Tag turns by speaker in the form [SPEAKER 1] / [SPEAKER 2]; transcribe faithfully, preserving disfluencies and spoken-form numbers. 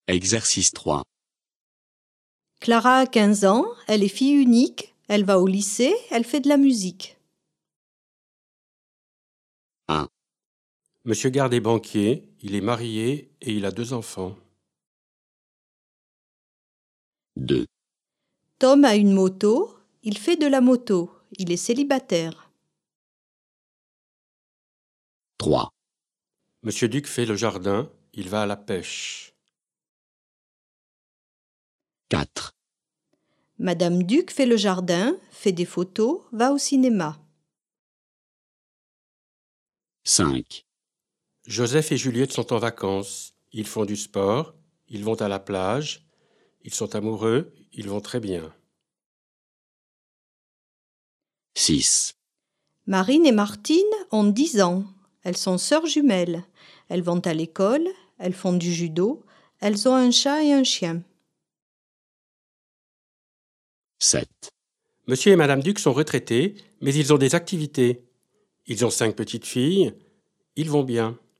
[SPEAKER 1] Exercice trois.
[SPEAKER 2] Clara a quinze ans, elle est fille unique, elle va au lycée, elle fait de la musique.
[SPEAKER 1] un.
[SPEAKER 3] Monsieur Garde est banquier, il est marié et il a deux enfants.
[SPEAKER 1] deux.
[SPEAKER 2] Tom a une moto, il fait de la moto, il est célibataire.
[SPEAKER 1] trois.
[SPEAKER 3] Monsieur Duc fait le jardin, il va à la pêche.
[SPEAKER 1] quatre.
[SPEAKER 2] Madame Duc fait le jardin, fait des photos, va au cinéma.
[SPEAKER 1] cinq.
[SPEAKER 3] Joseph et Juliette sont en vacances, ils font du sport, ils vont à la plage, ils sont amoureux, ils vont très bien.
[SPEAKER 1] six.
[SPEAKER 2] Marine et Martine ont dix ans, elles sont sœurs jumelles, elles vont à l'école, elles font du judo, elles ont un chat et un chien.
[SPEAKER 1] sept.
[SPEAKER 3] Monsieur et Madame Duc sont retraités, mais ils ont des activités. Ils ont cinq petites filles, ils vont bien.